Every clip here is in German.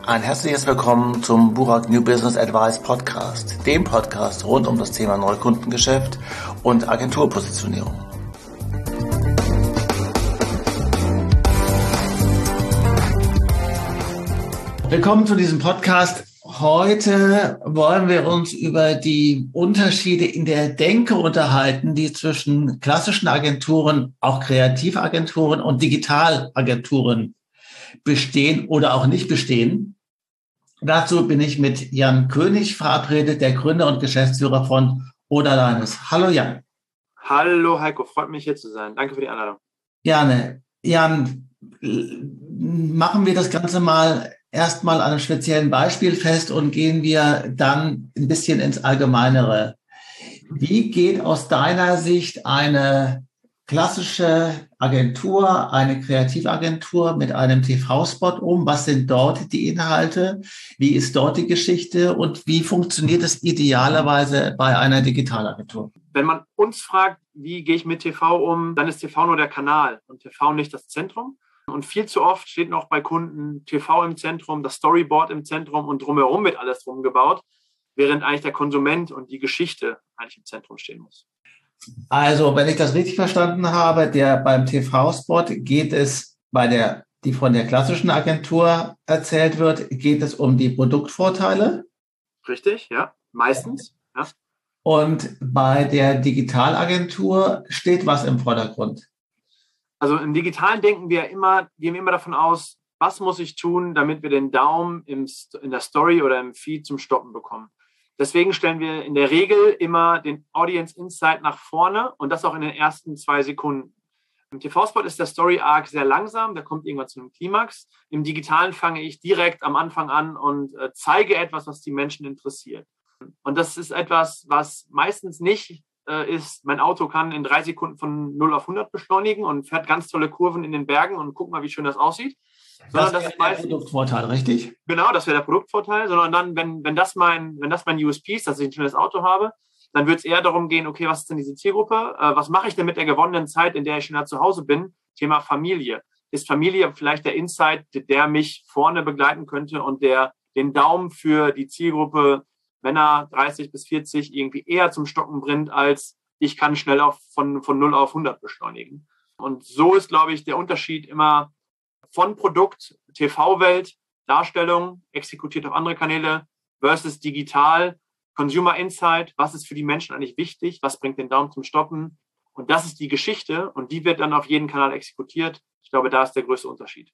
Ein herzliches Willkommen zum Burak New Business Advice Podcast, dem Podcast rund um das Thema Neukundengeschäft und Agenturpositionierung. Willkommen zu diesem Podcast. Heute wollen wir uns über die Unterschiede in der Denke unterhalten, die zwischen klassischen Agenturen, auch Kreativagenturen und Digitalagenturen bestehen oder auch nicht bestehen. Dazu bin ich mit Jan König verabredet, der Gründer und Geschäftsführer von Odalanes. Hallo Jan. Hallo Heiko, freut mich hier zu sein. Danke für die Einladung. Gerne. Jan, machen wir das Ganze erstmal an einem speziellen Beispiel fest und gehen wir dann ein bisschen ins Allgemeinere. Wie geht aus deiner Sicht eine klassische Agentur, eine Kreativagentur mit einem TV-Spot um? Was sind dort die Inhalte? Wie ist dort die Geschichte? Und wie funktioniert es idealerweise bei einer Digitalagentur? Wenn man uns fragt, wie gehe ich mit TV um, dann ist TV nur der Kanal und TV nicht das Zentrum. Und viel zu oft steht noch bei Kunden TV im Zentrum, das Storyboard im Zentrum und drumherum wird alles drum gebaut, während eigentlich der Konsument und die Geschichte eigentlich im Zentrum stehen muss. Also, wenn ich das richtig verstanden habe, beim TV-Spot geht es die von der klassischen Agentur erzählt wird, geht es um die Produktvorteile. Richtig, ja, meistens. Ja. Und bei der Digitalagentur steht was im Vordergrund? Also im Digitalen gehen wir immer davon aus, was muss ich tun, damit wir den Daumen in der Story oder im Feed zum Stoppen bekommen. Deswegen stellen wir in der Regel immer den Audience Insight nach vorne und das auch in den ersten 2 Sekunden. Im TV-Spot ist der Story Arc sehr langsam, der kommt irgendwann zu einem Klimax. Im Digitalen fange ich direkt am Anfang an und zeige etwas, was die Menschen interessiert. Und das ist etwas, was meistens nicht ist, mein Auto kann in 3 Sekunden von 0 auf 100 beschleunigen und fährt ganz tolle Kurven in den Bergen und guck mal, wie schön das aussieht. Das wäre der Produktvorteil, richtig? Genau, das wäre der Produktvorteil, sondern dann, wenn das mein USP ist, dass ich ein schönes Auto habe, dann wird es eher darum gehen, okay, was ist denn diese Zielgruppe? Was mache ich denn mit der gewonnenen Zeit, in der ich schon zu Hause bin? Thema Familie. Ist Familie vielleicht der Insight, der mich vorne begleiten könnte und der den Daumen für die Zielgruppe Männer 30 bis 40 irgendwie eher zum Stocken bringt, als ich kann schnell von 0 auf 100 beschleunigen. Und so ist, glaube ich, der Unterschied immer von Produkt, TV-Welt, Darstellung, exekutiert auf andere Kanäle versus digital, Consumer Insight, was ist für die Menschen eigentlich wichtig, was bringt den Daumen zum Stoppen. Und das ist die Geschichte und die wird dann auf jeden Kanal exekutiert. Ich glaube, da ist der größte Unterschied.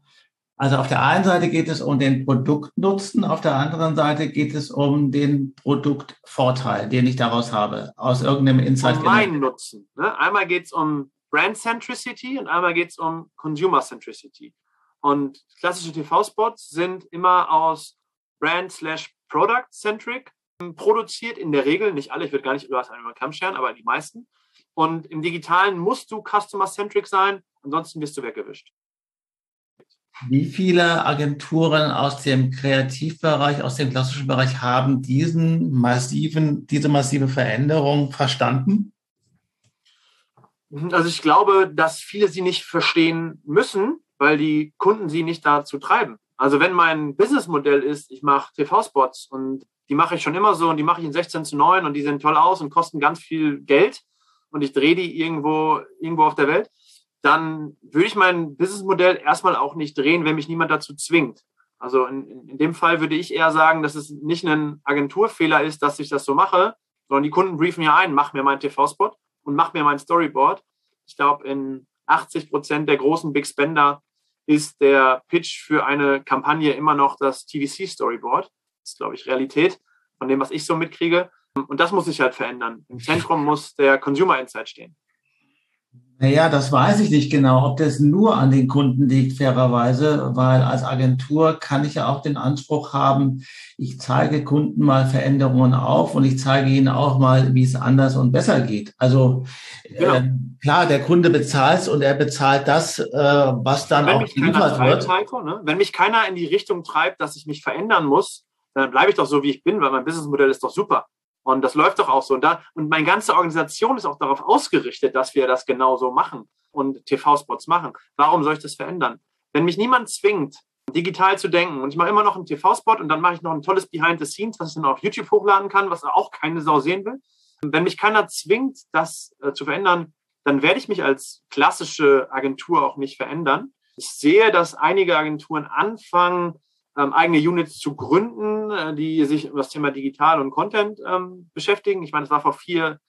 Also auf der einen Seite geht es um den Produktnutzen, auf der anderen Seite geht es um den Produktvorteil, den ich daraus habe, aus irgendeinem Insight. Um meinen Nutzen. Ne? Einmal geht es um Brand Centricity und einmal geht es um Consumer Centricity. Und klassische TV-Spots sind immer aus Brand/Product-Centric produziert, in der Regel, nicht alle, ich würde gar nicht über einen Kamm scheren, aber die meisten. Und im Digitalen musst du Customer-Centric sein, ansonsten wirst du weggewischt. Wie viele Agenturen aus dem Kreativbereich, aus dem klassischen Bereich haben diese massive Veränderung verstanden? Also ich glaube, dass viele sie nicht verstehen müssen, weil die Kunden sie nicht dazu treiben. Also wenn mein Businessmodell ist, ich mache TV-Spots und die mache ich schon immer so und die mache ich in 16:9 und die sehen toll aus und kosten ganz viel Geld und ich drehe die irgendwo auf der Welt, dann würde ich mein Businessmodell erstmal auch nicht drehen, wenn mich niemand dazu zwingt. Also in dem Fall würde ich eher sagen, dass es nicht ein Agenturfehler ist, dass ich das so mache, sondern die Kunden briefen ja ein, mach mir meinen TV-Spot und mach mir mein Storyboard. Ich glaube, in 80% der großen Big Spender ist der Pitch für eine Kampagne immer noch das TVC-Storyboard. Das ist, glaube ich, Realität von dem, was ich so mitkriege. Und das muss sich halt verändern. Im Zentrum muss der Consumer Insight stehen. Naja, das weiß ich nicht genau, ob das nur an den Kunden liegt, fairerweise, weil als Agentur kann ich ja auch den Anspruch haben, ich zeige Kunden mal Veränderungen auf und ich zeige ihnen auch mal, wie es anders und besser geht. Also genau. Klar, der Kunde bezahlt und er bezahlt das, was dann auch geliefert wird. Heiko, ne? Wenn mich keiner in die Richtung treibt, dass ich mich verändern muss, dann bleibe ich doch so, wie ich bin, weil mein Businessmodell ist doch super. Und das läuft doch auch so. Und meine ganze Organisation ist auch darauf ausgerichtet, dass wir das genau so machen und TV-Spots machen. Warum soll ich das verändern? Wenn mich niemand zwingt, digital zu denken. Und ich mache immer noch einen TV-Spot und dann mache ich noch ein tolles Behind the Scenes, was ich dann auf YouTube hochladen kann, was auch keine Sau sehen will. Und wenn mich keiner zwingt, das zu verändern, dann werde ich mich als klassische Agentur auch nicht verändern. Ich sehe, dass einige Agenturen anfangen, eigene Units zu gründen, die sich um das Thema Digital und Content beschäftigen. Ich meine, das war vor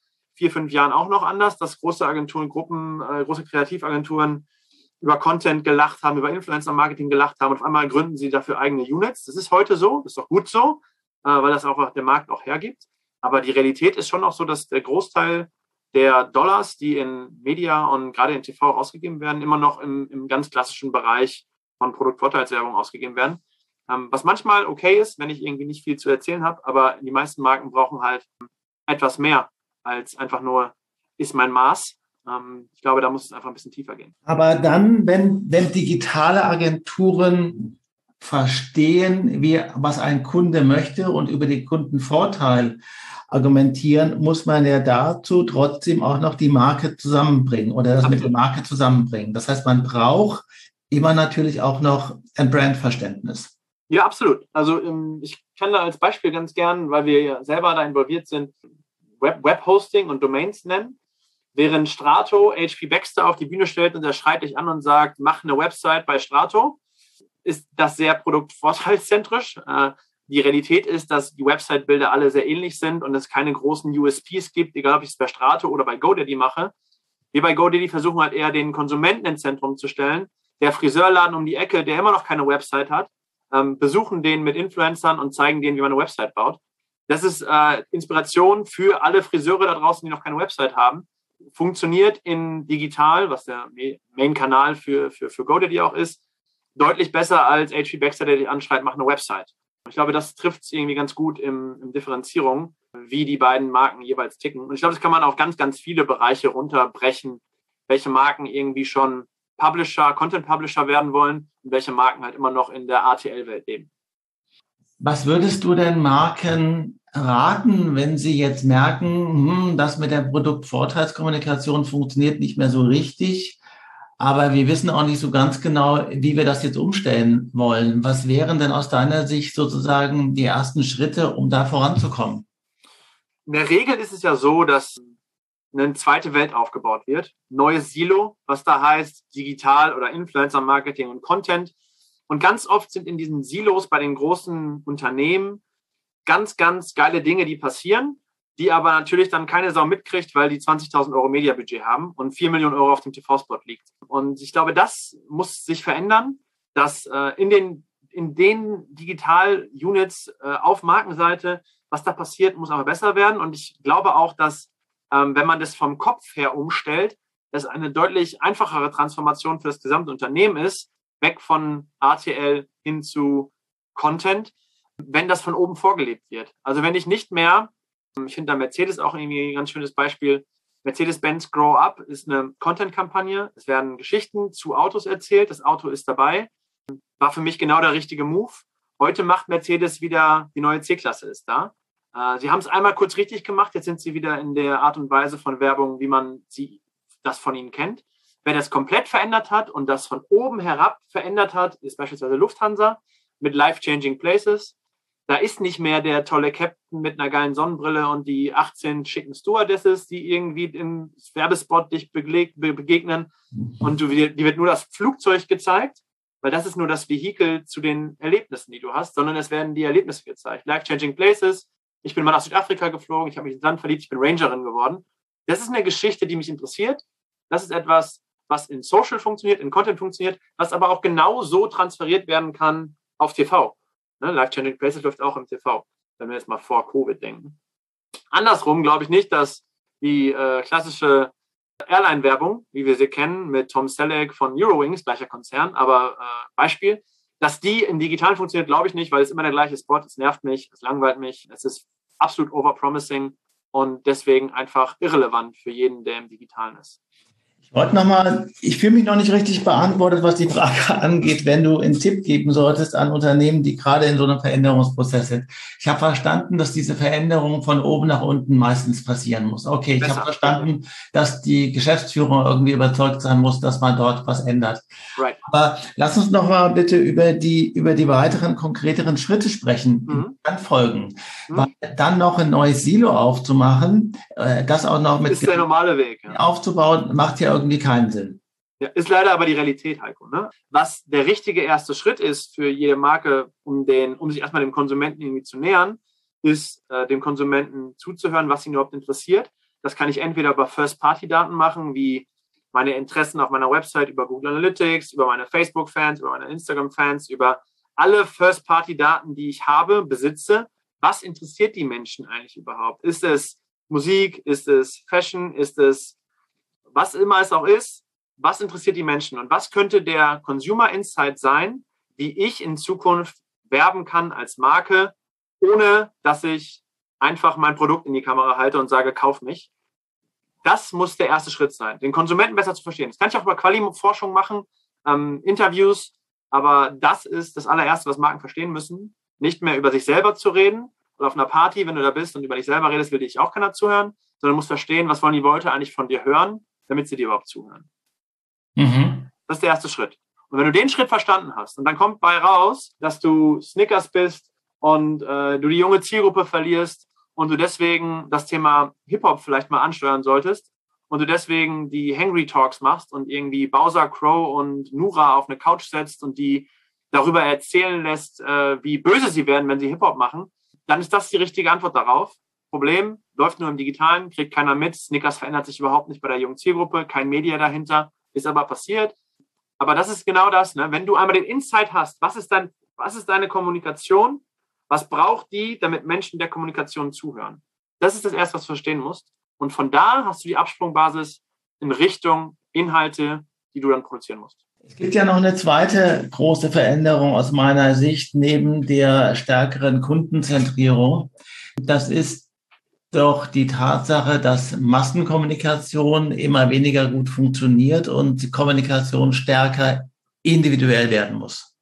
5 Jahren auch noch anders, dass große Agenturengruppen, große Kreativagenturen über Content gelacht haben, über Influencer-Marketing gelacht haben und auf einmal gründen sie dafür eigene Units. Das ist heute so, das ist doch gut so, weil das auch der Markt auch hergibt. Aber die Realität ist schon auch so, dass der Großteil der Dollars, die in Media und gerade in TV ausgegeben werden, immer noch im ganz klassischen Bereich von Produktvorteilswerbung ausgegeben werden. Was manchmal okay ist, wenn ich irgendwie nicht viel zu erzählen habe, aber die meisten Marken brauchen halt etwas mehr als einfach nur, ist mein Maß. Ich glaube, da muss es einfach ein bisschen tiefer gehen. Aber dann, wenn digitale Agenturen verstehen, was ein Kunde möchte und über den Kundenvorteil argumentieren, muss man ja dazu trotzdem auch noch die Marke zusammenbringen oder das mit der Marke zusammenbringen. Das heißt, man braucht immer natürlich auch noch ein Brandverständnis. Ja, absolut. Also ich kann da als Beispiel ganz gern, weil wir ja selber da involviert sind, Webhosting und Domains nennen. Während Strato HP Baxter auf die Bühne stellt und er schreit dich an und sagt, mach eine Website bei Strato, ist das sehr produktvorteilszentrisch. Die Realität ist, dass die Website-Bilder alle sehr ähnlich sind und es keine großen USPs gibt, egal ob ich es bei Strato oder bei GoDaddy mache. Wir bei GoDaddy versuchen halt eher den Konsumenten ins Zentrum zu stellen. Der Friseurladen um die Ecke, der immer noch keine Website hat, besuchen den mit Influencern und zeigen denen, wie man eine Website baut. Das ist Inspiration für alle Friseure da draußen, die noch keine Website haben. Funktioniert in digital, was der Main-Kanal für GoDaddy auch ist, deutlich besser als HP Baxter, der dich anschreit, mach eine Website. Ich glaube, das trifft es irgendwie ganz gut im Differenzierung, wie die beiden Marken jeweils ticken. Und ich glaube, das kann man auf ganz, ganz viele Bereiche runterbrechen, welche Marken irgendwie schon Content-Publisher werden wollen und welche Marken halt immer noch in der ATL-Welt leben. Was würdest du denn Marken raten, wenn sie jetzt merken, das mit der Produktvorteilskommunikation funktioniert nicht mehr so richtig, aber wir wissen auch nicht so ganz genau, wie wir das jetzt umstellen wollen. Was wären denn aus deiner Sicht sozusagen die ersten Schritte, um da voranzukommen? In der Regel ist es ja so, dass eine zweite Welt aufgebaut wird. Neues Silo, was da heißt Digital- oder Influencer-Marketing und Content. Und ganz oft sind in diesen Silos bei den großen Unternehmen ganz, ganz geile Dinge, die passieren, die aber natürlich dann keine Sau mitkriegt, weil die 20.000 Euro Mediabudget haben und 4 Millionen Euro auf dem TV-Spot liegt. Und ich glaube, das muss sich verändern, dass in den Digital-Units auf Markenseite, was da passiert, muss aber besser werden. Und ich glaube auch, dass wenn man das vom Kopf her umstellt, es eine deutlich einfachere Transformation für das gesamte Unternehmen ist, weg von ATL hin zu Content, wenn das von oben vorgelebt wird. Also wenn ich nicht mehr, ich finde da Mercedes auch irgendwie ein ganz schönes Beispiel, Mercedes-Benz Grow Up ist eine Content-Kampagne, es werden Geschichten zu Autos erzählt, das Auto ist dabei, war für mich genau der richtige Move. Heute macht Mercedes wieder, die neue C-Klasse ist da. Sie haben es einmal kurz richtig gemacht, jetzt sind sie wieder in der Art und Weise von Werbung, wie man das von ihnen kennt. Wer das komplett verändert hat und das von oben herab verändert hat, ist beispielsweise Lufthansa mit Life-Changing Places. Da ist nicht mehr der tolle Captain mit einer geilen Sonnenbrille und die 18 schicken Stewardesses, die irgendwie im Werbespot dich begegnen. Und dir wird nur das Flugzeug gezeigt, weil das ist nur das Vehikel zu den Erlebnissen, die du hast, sondern es werden die Erlebnisse gezeigt. Life-Changing Places. Ich bin mal nach Südafrika geflogen, ich habe mich ins Land verliebt, ich bin Rangerin geworden. Das ist eine Geschichte, die mich interessiert. Das ist etwas, was in Social funktioniert, in Content funktioniert, was aber auch genau so transferiert werden kann auf TV. Ne? Life-Changing Places läuft auch im TV, wenn wir jetzt mal vor Covid denken. Andersrum glaube ich nicht, dass die klassische Airline-Werbung, wie wir sie kennen, mit Tom Selleck von Eurowings, gleicher Konzern, aber Beispiel, dass die im Digitalen funktioniert, glaube ich nicht, weil es immer der gleiche Spot, es nervt mich, es langweilt mich, es ist absolut overpromising und deswegen einfach irrelevant für jeden, der im Digitalen ist. Heute nochmal, ich fühle mich noch nicht richtig beantwortet, was die Frage angeht, wenn du einen Tipp geben solltest an Unternehmen, die gerade in so einem Veränderungsprozess sind. Ich habe verstanden, dass diese Veränderung von oben nach unten meistens passieren muss. Okay, ich habe verstanden, dass die Geschäftsführung irgendwie überzeugt sein muss, dass man dort was ändert. Right. Aber lass uns noch mal bitte über die weiteren konkreteren Schritte sprechen, die dann folgen. Weil dann noch ein neues Silo aufzumachen, das auch noch mit ist der normale Weg, ja. Aufzubauen, macht ja irgendwie keinen Sinn. Ja, ist leider aber die Realität, Heiko. Ne? Was der richtige erste Schritt ist für jede Marke, um sich erstmal dem Konsumenten irgendwie zu nähern, ist, dem Konsumenten zuzuhören, was ihn überhaupt interessiert. Das kann ich entweder über First-Party-Daten machen, wie meine Interessen auf meiner Website, über Google Analytics, über meine Facebook-Fans, über meine Instagram-Fans, über alle First-Party-Daten, die ich habe, besitze. Was interessiert die Menschen eigentlich überhaupt? Ist es Musik? Ist es Fashion? Ist es was immer es auch ist? Was interessiert die Menschen? Und was könnte der Consumer Insight sein, wie ich in Zukunft werben kann als Marke, ohne dass ich einfach mein Produkt in die Kamera halte und sage, kauf mich? Das muss der erste Schritt sein, den Konsumenten besser zu verstehen. Das kann ich auch über Quali-Forschung machen, Interviews, aber das ist das allererste, was Marken verstehen müssen. Nicht mehr über sich selber zu reden oder auf einer Party, wenn du da bist und über dich selber redest, will dich auch keiner zuhören, sondern musst verstehen, was wollen die Leute eigentlich von dir hören, damit sie dir überhaupt zuhören. Das ist der erste Schritt. Und wenn du den Schritt verstanden hast und dann kommt bei raus, dass du Snickers bist und du die junge Zielgruppe verlierst und du deswegen das Thema Hip-Hop vielleicht mal ansteuern solltest und du deswegen die Hangry Talks machst und irgendwie Bowser, Crow und Nura auf eine Couch setzt und die darüber erzählen lässt, wie böse sie werden, wenn sie Hip-Hop machen, dann ist das die richtige Antwort darauf. Problem, läuft nur im Digitalen, kriegt keiner mit. Snickers verändert sich überhaupt nicht bei der jungen Zielgruppe, kein Media dahinter, ist aber passiert. Aber das ist genau das, ne? Wenn du einmal den Insight hast, was ist deine Kommunikation? Was braucht die, damit Menschen der Kommunikation zuhören? Das ist das Erste, was du verstehen musst. Und von da hast du die Absprungbasis in Richtung Inhalte, die du dann produzieren musst. Es gibt ja noch eine zweite große Veränderung aus meiner Sicht neben der stärkeren Kundenzentrierung. Das ist doch die Tatsache, dass Massenkommunikation immer weniger gut funktioniert und die Kommunikation stärker individuell werden muss.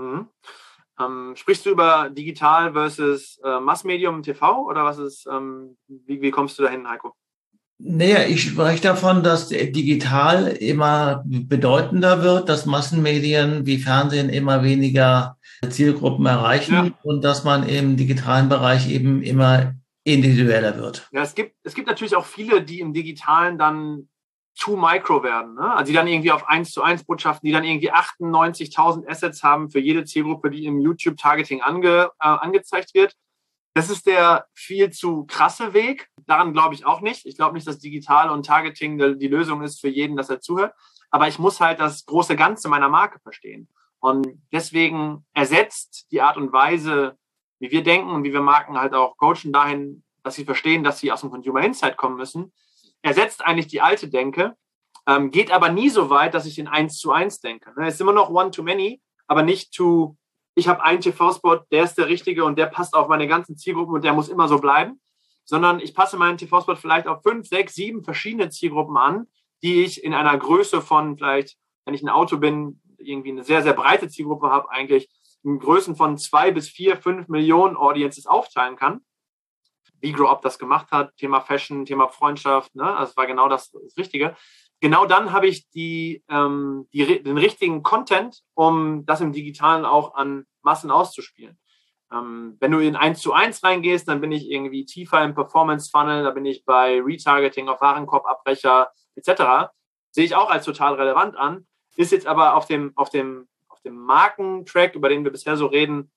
Sprichst du über digital versus Massmedium TV oder was ist, wie kommst du dahin, Heiko? Naja, ich spreche davon, dass digital immer bedeutender wird, dass Massenmedien wie Fernsehen immer weniger Zielgruppen erreichen und dass man im digitalen Bereich eben immer individueller wird. Ja, es gibt natürlich auch viele, die im Digitalen dann too micro werden, ne? Also die dann irgendwie auf 1:1 Botschaften, die dann irgendwie 98.000 Assets haben für jede Zielgruppe, die im YouTube-Targeting angezeigt wird. Das ist der viel zu krasse Weg. Daran glaube ich auch nicht. Ich glaube nicht, dass Digital und Targeting die Lösung ist für jeden, dass er zuhört. Aber ich muss halt das große Ganze meiner Marke verstehen. Und deswegen ersetzt die Art und Weise, wie wir denken und wie wir Marken halt auch coachen dahin, dass sie verstehen, dass sie aus dem Consumer Insight kommen müssen, ersetzt eigentlich die alte Denke, geht aber nie so weit, dass ich in 1:1 denke. Es ist immer noch one to many, aber nicht to, ich habe einen TV-Spot, der ist der richtige und der passt auf meine ganzen Zielgruppen und der muss immer so bleiben, sondern ich passe meinen TV-Spot vielleicht auf 5, 6, 7 verschiedene Zielgruppen an, die ich in einer Größe von vielleicht, wenn ich ein Auto bin, irgendwie eine sehr, sehr breite Zielgruppe habe, eigentlich in Größen von 2 bis 4, 5 Millionen Audiences aufteilen kann. Wie Grow Up das gemacht hat, Thema Fashion, Thema Freundschaft, ne? Das war genau das Richtige. Genau dann habe ich den richtigen Content, um das im Digitalen auch an Massen auszuspielen. Wenn du in 1:1 reingehst, dann bin ich irgendwie tiefer im Performance-Funnel, da bin ich bei Retargeting auf Warenkorbabbrecher etc. Sehe ich auch als total relevant an, ist jetzt aber auf dem Markentrack, über den wir bisher so reden,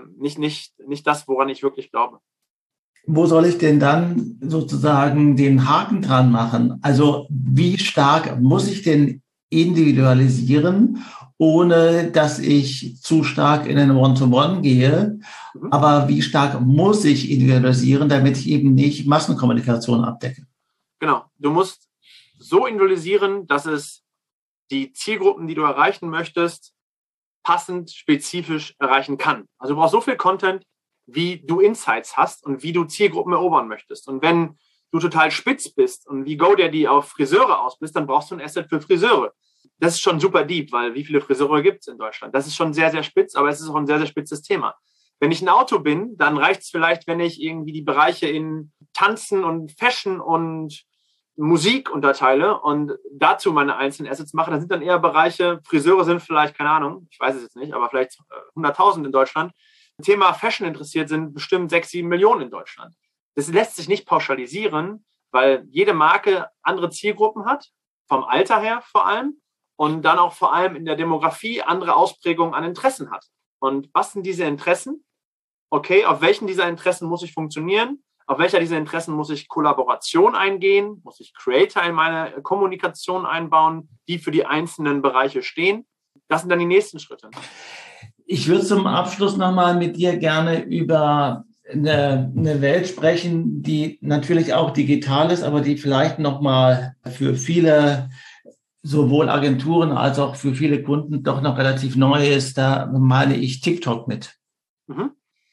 nicht das, woran ich wirklich glaube. Wo soll ich denn dann sozusagen den Haken dran machen? Also wie stark muss ich denn individualisieren, ohne dass ich zu stark in einen One-to-One gehe? Aber wie stark muss ich individualisieren, damit ich eben nicht Massenkommunikation abdecke? Genau, du musst so individualisieren, dass es die Zielgruppen, die du erreichen möchtest, passend, spezifisch erreichen kann. Also du brauchst so viel Content, wie du Insights hast und wie du Zielgruppen erobern möchtest. Und wenn du total spitz bist und wie GoDaddy auf Friseure aus bist, dann brauchst du ein Asset für Friseure. Das ist schon super deep, weil wie viele Friseure gibt es in Deutschland? Das ist schon sehr, sehr spitz, aber es ist auch ein sehr, sehr spitzes Thema. Wenn ich ein Auto bin, dann reicht es vielleicht, wenn ich irgendwie die Bereiche in Tanzen und Fashion und Musik unterteile und dazu meine einzelnen Assets mache. Das sind dann eher Bereiche, Friseure sind vielleicht, keine Ahnung, ich weiß es jetzt nicht, aber vielleicht 100.000 in Deutschland. Thema Fashion interessiert sind bestimmt 6, 7 Millionen in Deutschland. Das lässt sich nicht pauschalisieren, weil jede Marke andere Zielgruppen hat, vom Alter her vor allem und dann auch vor allem in der Demografie andere Ausprägungen an Interessen hat. Und was sind diese Interessen? Okay, auf welchen dieser Interessen muss ich funktionieren? Auf welcher dieser Interessen muss ich Kollaboration eingehen? Muss ich Creator in meine Kommunikation einbauen, die für die einzelnen Bereiche stehen? Das sind dann die nächsten Schritte. Ich würde zum Abschluss nochmal mit dir gerne über eine Welt sprechen, die natürlich auch digital ist, aber die vielleicht nochmal für viele, sowohl Agenturen als auch für viele Kunden, doch noch relativ neu ist. Da meine ich TikTok mit. Mhm.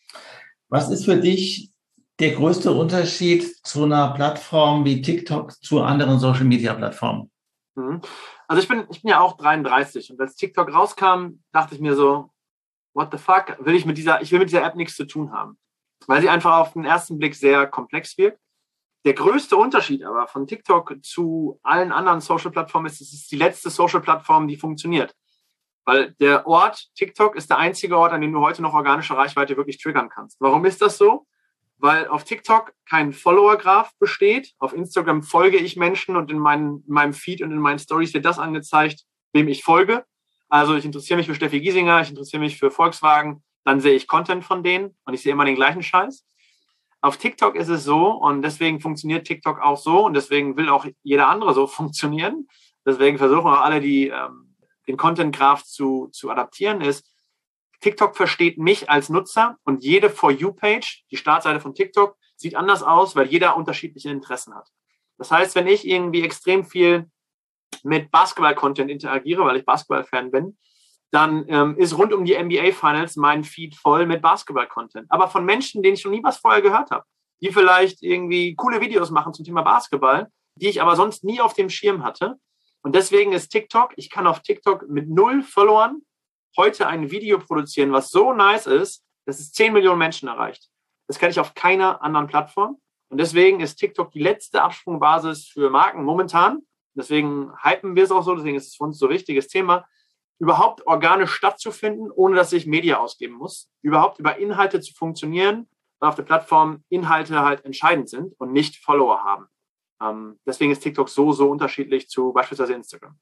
Was ist für dich der größte Unterschied zu einer Plattform wie TikTok zu anderen Social-Media-Plattformen? Also ich bin ja auch 33 und als TikTok rauskam, dachte ich mir so, what the fuck, ich will mit dieser App nichts zu tun haben, weil sie einfach auf den ersten Blick sehr komplex wirkt. Der größte Unterschied aber von TikTok zu allen anderen Social-Plattformen ist, es ist die letzte Social-Plattform, die funktioniert. Weil der Ort TikTok ist der einzige Ort, an dem du heute noch organische Reichweite wirklich triggern kannst. Warum ist das so? Weil auf TikTok kein Follower-Graph besteht. Auf Instagram folge ich Menschen und in meinem Feed und in meinen Stories wird das angezeigt, wem ich folge. Also ich interessiere mich für Steffi Giesinger, ich interessiere mich für Volkswagen, dann sehe ich Content von denen und ich sehe immer den gleichen Scheiß. Auf TikTok ist es so und deswegen funktioniert TikTok auch so und deswegen will auch jeder andere so funktionieren. Deswegen versuchen auch alle, die den Content-Graph zu adaptieren, ist, TikTok versteht mich als Nutzer und jede For You-Page, die Startseite von TikTok, sieht anders aus, weil jeder unterschiedliche Interessen hat. Das heißt, wenn ich irgendwie extrem viel mit Basketball-Content interagiere, weil ich Basketball-Fan bin, dann ist rund um die NBA-Finals mein Feed voll mit Basketball-Content. Aber von Menschen, denen ich noch nie was vorher gehört habe, die vielleicht irgendwie coole Videos machen zum Thema Basketball, die ich aber sonst nie auf dem Schirm hatte. Und deswegen ist TikTok, ich kann auf TikTok mit 0 Followern heute ein Video produzieren, was so nice ist, dass es 10 Millionen Menschen erreicht. Das kann ich auf keiner anderen Plattform. Und deswegen ist TikTok die letzte Absprungbasis für Marken momentan. Deswegen hypen wir es auch so, deswegen ist es für uns so ein wichtiges Thema, überhaupt organisch stattzufinden, ohne dass ich Media ausgeben muss. Überhaupt über Inhalte zu funktionieren, weil auf der Plattform Inhalte halt entscheidend sind und nicht Follower haben. Deswegen ist TikTok so unterschiedlich zu beispielsweise Instagram.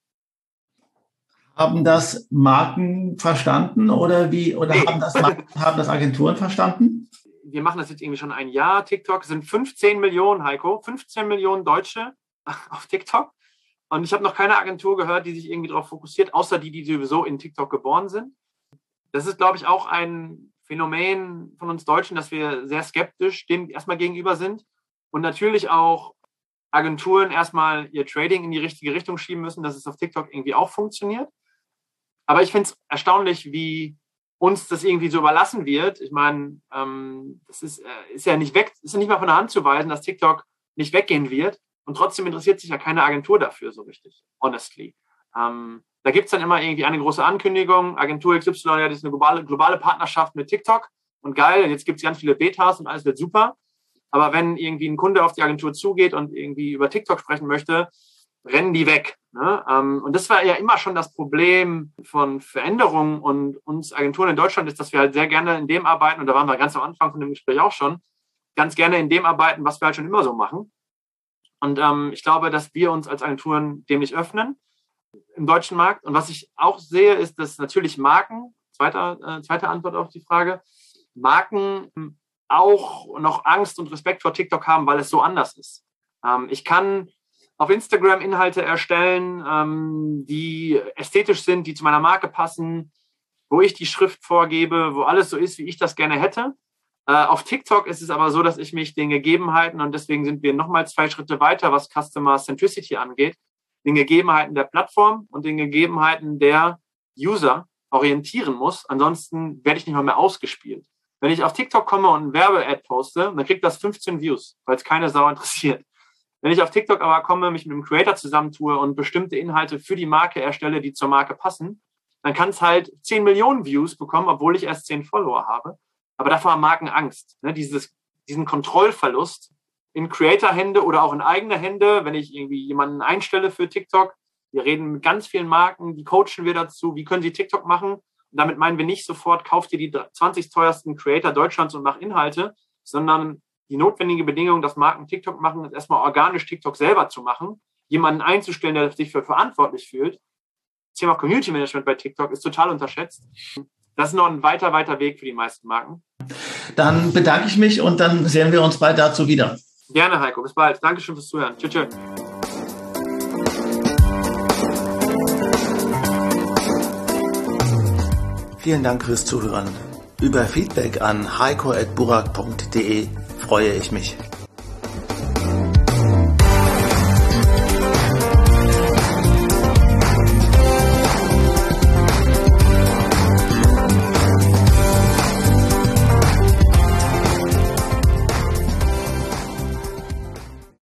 Haben das Marken verstanden oder wie? Oder haben das Agenturen verstanden? Wir machen das jetzt irgendwie schon ein Jahr. TikTok sind 15 Millionen, Heiko, 15 Millionen Deutsche auf TikTok. Und ich habe noch keine Agentur gehört, die sich irgendwie darauf fokussiert, außer die sowieso in TikTok geboren sind. Das ist, glaube ich, auch ein Phänomen von uns Deutschen, dass wir sehr skeptisch dem erstmal gegenüber sind und natürlich auch Agenturen erstmal ihr Trading in die richtige Richtung schieben müssen, dass es auf TikTok irgendwie auch funktioniert. Aber ich finde es erstaunlich, wie uns das irgendwie so überlassen wird. Ich meine, das ist ja nicht weg, ist ja nicht mal von der Hand zu weisen, dass TikTok nicht weggehen wird. Und trotzdem interessiert sich ja keine Agentur dafür so richtig, honestly. Da gibt es dann immer irgendwie eine große Ankündigung, Agentur XY, ja, das ist eine globale Partnerschaft mit TikTok und geil, und jetzt gibt es ganz viele Betas und alles wird super. Aber wenn irgendwie ein Kunde auf die Agentur zugeht und irgendwie über TikTok sprechen möchte, rennen die weg. Ne? Und das war ja immer schon das Problem von Veränderungen und uns Agenturen in Deutschland ist, dass wir halt sehr gerne in dem arbeiten, und da waren wir ganz am Anfang von dem Gespräch auch schon, ganz gerne in dem arbeiten, was wir halt schon immer so machen. Und ich glaube, dass wir uns als Agenturen dem nicht öffnen im deutschen Markt. Und was ich auch sehe, ist, dass natürlich Marken, zweite Antwort auf die Frage, Marken auch noch Angst und Respekt vor TikTok haben, weil es so anders ist. Ich kann auf Instagram Inhalte erstellen, die ästhetisch sind, die zu meiner Marke passen, wo ich die Schrift vorgebe, wo alles so ist, wie ich das gerne hätte. Auf TikTok ist es aber so, dass ich mich den Gegebenheiten, und deswegen sind wir nochmal 2 Schritte weiter, was Customer Centricity angeht, den Gegebenheiten der Plattform und den Gegebenheiten der User orientieren muss. Ansonsten werde ich nicht mal mehr ausgespielt. Wenn ich auf TikTok komme und ein Werbe-Ad poste, dann kriegt das 15 Views, weil es keine Sau interessiert. Wenn ich auf TikTok aber komme, mich mit einem Creator zusammentue und bestimmte Inhalte für die Marke erstelle, die zur Marke passen, dann kann es halt 10 Millionen Views bekommen, obwohl ich erst 10 Follower habe. Aber davor haben Marken Angst, ne? Diesen Kontrollverlust in Creator-Hände oder auch in eigene Hände, wenn ich irgendwie jemanden einstelle für TikTok. Wir reden mit ganz vielen Marken, die coachen wir dazu, wie können sie TikTok machen? Und damit meinen wir nicht sofort, kauf dir die 20 teuersten Creator Deutschlands und mach Inhalte, sondern die notwendige Bedingung, dass Marken TikTok machen, ist erstmal organisch TikTok selber zu machen, jemanden einzustellen, der sich für verantwortlich fühlt. Das Thema Community Management bei TikTok ist total unterschätzt. Das ist noch ein weiter Weg für die meisten Marken. Dann bedanke ich mich und dann sehen wir uns bald dazu wieder. Gerne, Heiko. Bis bald. Dankeschön fürs Zuhören. Tschüss. Vielen Dank fürs Zuhören. Über Feedback an heiko@burak.de freue ich mich.